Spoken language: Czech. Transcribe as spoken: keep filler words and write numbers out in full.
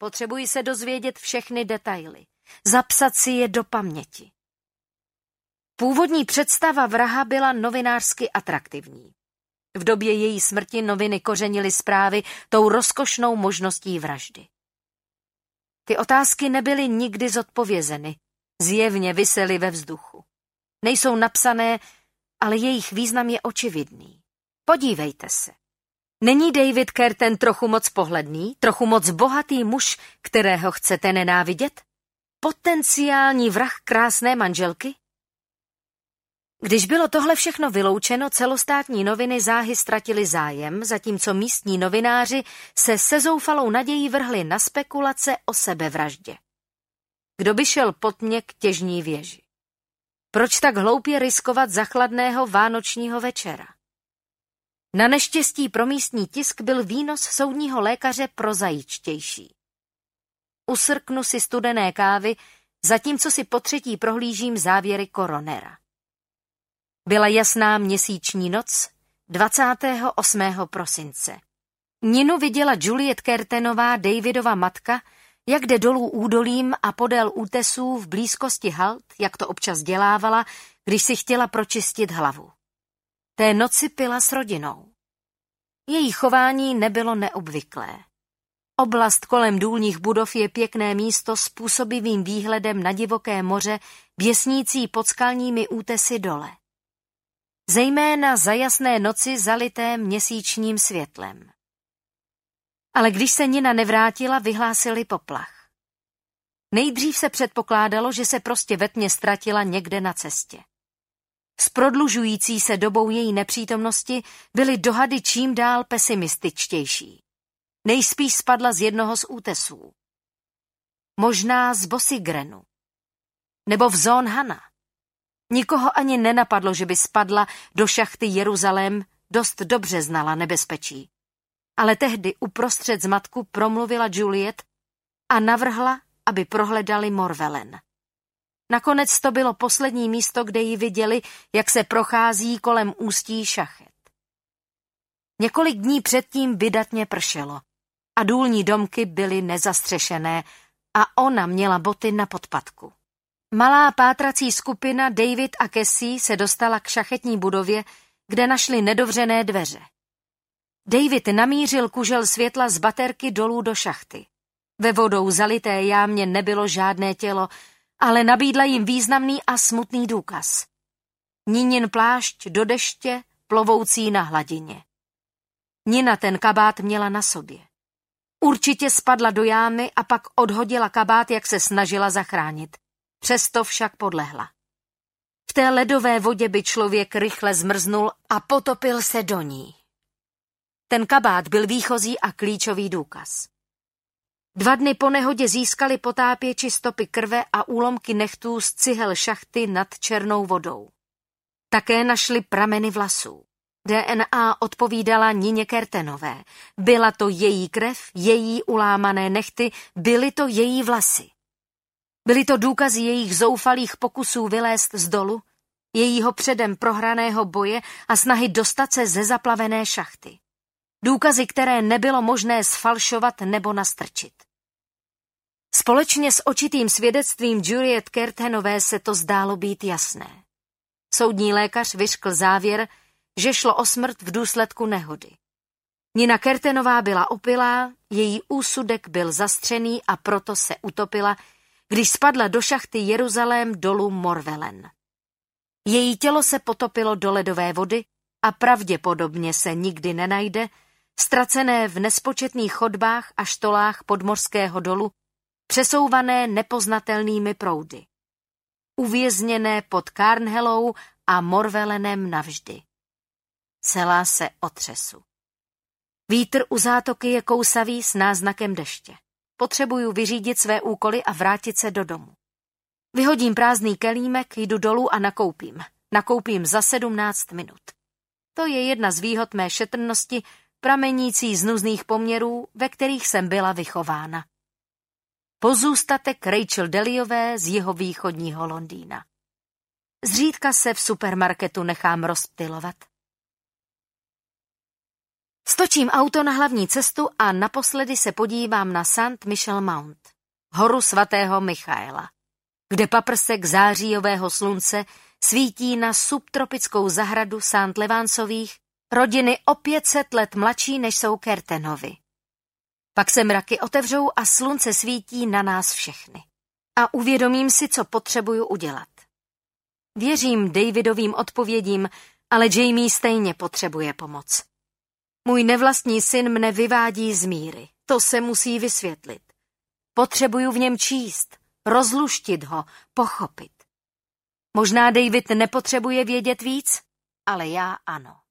Potřebuji se dozvědět všechny detaily. Zapsat si je do paměti. Původní představa vraha byla novinářsky atraktivní. V době její smrti noviny kořenily zprávy tou rozkošnou možností vraždy. Ty otázky nebyly nikdy zodpovězeny, zjevně visely ve vzduchu. Nejsou napsané, ale jejich význam je očividný. Podívejte se. Není David Curtin trochu moc pohledný, trochu moc bohatý muž, kterého chcete nenávidět? Potenciální vrah krásné manželky? Když bylo tohle všechno vyloučeno, celostátní noviny záhy ztratily zájem, zatímco místní novináři se se zoufalou nadějí vrhli na spekulace o sebevraždě. Kdo by šel pod mě k těžní věži? Proč tak hloupě riskovat za chladného vánočního večera? Na neštěstí pro místní tisk byl výnos soudního lékaře prozajíčtější. Usrknu si studené kávy, zatímco si po třetí prohlížím závěry koronera. Byla jasná měsíční noc dvacátého osmého prosince. Ninu viděla Juliet Curtinová, Davidova matka, jak jde dolů údolím a podél útesů v blízkosti hald, jak to občas dělávala, když si chtěla pročistit hlavu. Té noci pila s rodinou. Její chování nebylo neobvyklé. Oblast kolem důlních budov je pěkné místo s působivým výhledem na divoké moře, běsnící pod skalními útesy dole. Zejména za jasné noci zalité měsíčním světlem. Ale když se Nina nevrátila, vyhlásili poplach. Nejdřív se předpokládalo, že se prostě ve tmě ztratila někde na cestě. S prodlužující se dobou její nepřítomnosti byly dohady čím dál pesimističtější. Nejspíš spadla z jednoho z útesů. Možná z Bosigrenu. Nebo v Zónhana. Nikoho ani nenapadlo, že by spadla do šachty Jeruzalém, dost dobře znala nebezpečí. Ale tehdy uprostřed zmatku promluvila Juliet a navrhla, aby prohledali Morvelen. Nakonec to bylo poslední místo, kde ji viděli, jak se prochází kolem ústí šachet. Několik dní předtím vydatně pršelo a důlní domky byly nezastřešené a ona měla boty na podpatku. Malá pátrací skupina David a Cassie se dostala k šachetní budově, kde našli nedovřené dveře. David namířil kužel světla z baterky dolů do šachty. Ve vodou zalité jámě nebylo žádné tělo, ale nabídla jim významný a smutný důkaz. Ninin plášť do deště, plovoucí na hladině. Nina ten kabát měla na sobě. Určitě spadla do jámy a pak odhodila kabát, jak se snažila zachránit. Přesto však podlehla. V té ledové vodě by člověk rychle zmrznul a potopil se do ní. Ten kabát byl výchozí a klíčový důkaz. Dva dny po nehodě získali potápěči stopy krve a úlomky nechtů z cihel šachty nad černou vodou. Také našli prameny vlasů. D N A odpovídala Nině Curtinové. Byla to její krev, její ulámané nehty, byly to její vlasy. Byly to důkazy jejich zoufalých pokusů vylézt z dolu, jejího předem prohraného boje a snahy dostat se ze zaplavené šachty. Důkazy, které nebylo možné sfalšovat nebo nastrčit. Společně s očitým svědectvím Juliet Curtinové se to zdálo být jasné. Soudní lékař vyřkl závěr, že šlo o smrt v důsledku nehody. Nina Curtinová byla opilá, její úsudek byl zastřený a proto se utopila, když spadla do šachty Jeruzalém dolu Morvelen. Její tělo se potopilo do ledové vody a pravděpodobně se nikdy nenajde, ztracené v nespočetných chodbách a štolách podmořského dolu, přesouvané nepoznatelnými proudy. Uvězněné pod Carnhellou a Morvelenem navždy. Celá se otřesu. Vítr u zátoky je kousavý s náznakem deště. Potřebuju vyřídit své úkoly a vrátit se do domu. Vyhodím prázdný kelímek, jdu dolů a nakoupím. Nakoupím za sedmnáct minut. To je jedna z výhod mé šetrnosti, pramenící z nuzných poměrů, ve kterých jsem byla vychována. Pozůstatek Rachel Deliové z jihovýchodního Londýna. Zřídka se v supermarketu nechám rozptylovat. Stočím auto na hlavní cestu a naposledy se podívám na Saint Michel Mount, horu svatého Michaela, kde paprsek zářijového slunce svítí na subtropickou zahradu Saint Levancových, rodiny o pět set let mladší než jsou Kertenovi. Pak se mraky otevřou a slunce svítí na nás všechny. A uvědomím si, co potřebuju udělat. Věřím Davidovým odpovědím, ale Jamie stejně potřebuje pomoc. Můj nevlastní syn mne vyvádí z míry. To se musí vysvětlit. Potřebuju v něm číst, rozluštit ho, pochopit. Možná David nepotřebuje vědět víc, ale já ano.